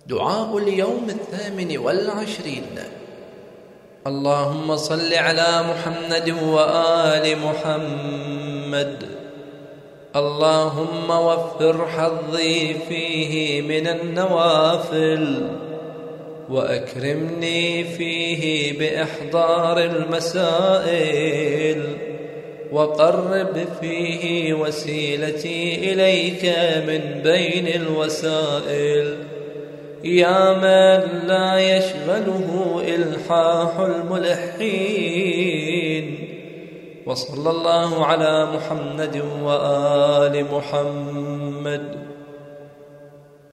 دعاء اليوم 28. اللهم صل على محمد وآل محمد. اللهم وفر حظي فيه من النوافل، وأكرمني فيه بإحضار المسائل، وقرب فيه وسيلتي إليك من بين الوسائل، يا من لا يشغله إلحاح الملحين. وصلى الله على محمد وآل محمد.